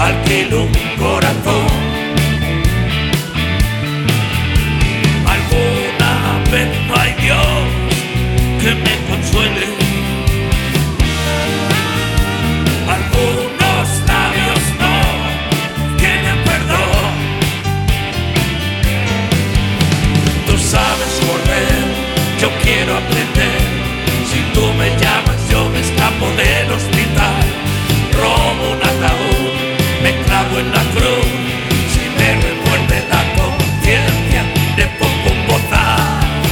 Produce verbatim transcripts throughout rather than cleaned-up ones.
alquilo un corazón. Alguna vez no hay Dios que me consuele. Algunos labios no tienen perdón. Tú sabes volver, yo quiero aprender. Si tú me llamas yo me escapo del hospital. Robo un ataúd, me clavo en la cruz. Si me revuelve la conciencia, le pongo un bozal.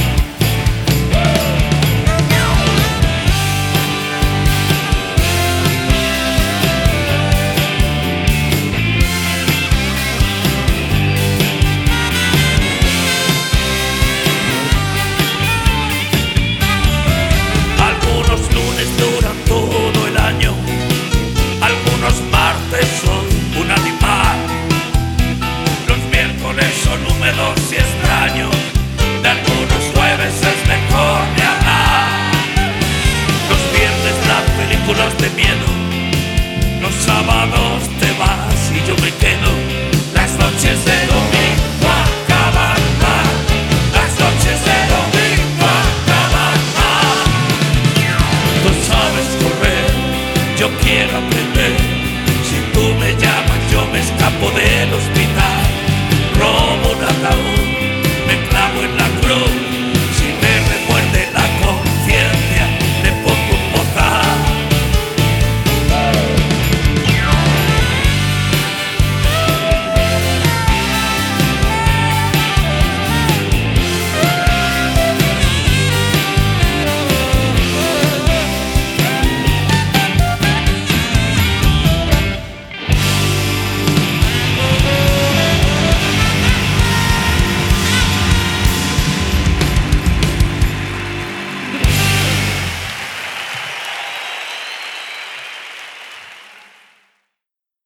Algunos lunes duran todo el año, algunos martes son un animal, los miércoles son húmedos y extraños, de algunos jueves es mejor de hablar. Los viernes dan películas de miedo, los sábados te vas y yo me